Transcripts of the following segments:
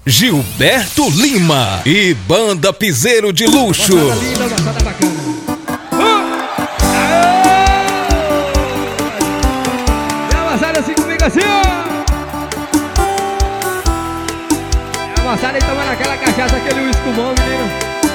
Gilberto Lima e Banda Piseiro de Luxo. Moçada linda, moçada bacana. E a moçada assim comigo assim, ó. E a moçada aí tomando aquela cachaça, aquele uísque bom, menino.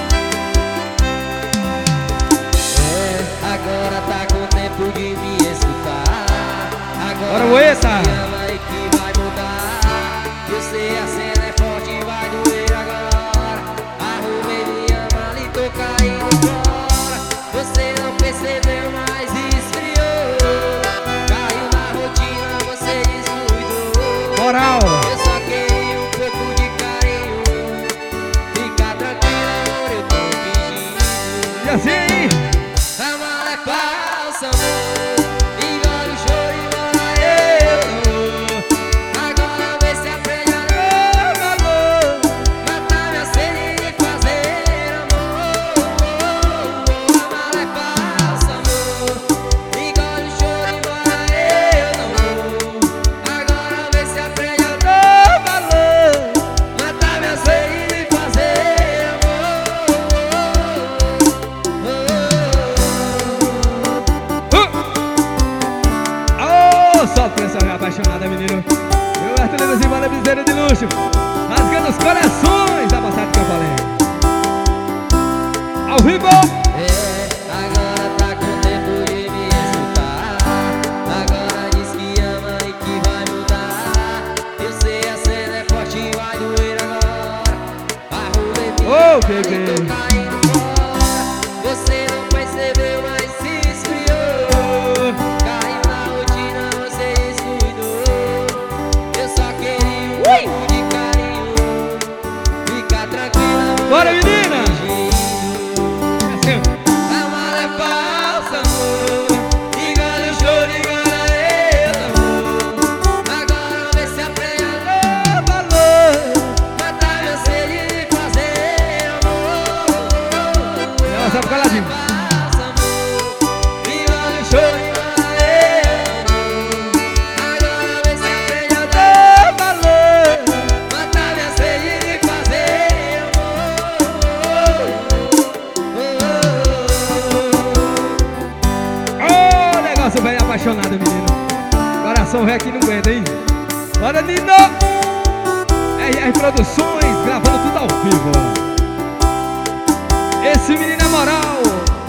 Agora tá com tempo de me escutar. Bora, Moeta! Me ama e que vai mudar. Eu sei a cena é forte, vai doer agora. Arrumei minha mala e tô caindo fora. Você não percebeu, mas esfriou. Caiu na rotina, você descuidou. Moral! Eu só queria um pouco de carinho. Fica tranquila, amor, eu tô fingindo. E assim, hein? A mala é falsa, amor. Engole o choro e embora eu. Agora vê se aprende a dar valor. Matar minha sede e fazer amor. A mala é falsa, amor. Engole o choro e embora eu. Agora vê se aprende a dar valor. Matar minha sede e fazer amor. Só pensa minha apaixonada, menino. Gilberto Lima e Banda Piseiro de Luxo, rasgando os corações da moçada que eu falei. Ao vivo! Agora tá com tempo de me escutar. Agora diz que ama e que vai mudar. Eu sei a cena é forte e vai doer agora. Arrumei minha Ô, mala e bebê. tô caindo fora. Você não percebeu, mas se esfriou. Caiu na rotina, você descuidou. Eu só queria um pouco de carinho. Fica tranquila, amor, Bora, eu tô menina! fingindo. Assim, A mala é falsa, amor. Engole o choro, engole eu, amor. Agora vê se aprende a dar valor. Matar minha sede e fazer amor. ela sabe caladinho. Falsa, amor. Engole o choro, engole eu, amor. Agora vê se aprende a dar valor. Matar minha sede e fazer amor. Ô, negócio velho apaixonado, menino. Coração velho que não aguenta, hein? Bora, Nino! RR Produções, gravando tudo ao vivo. Esse menino é moral.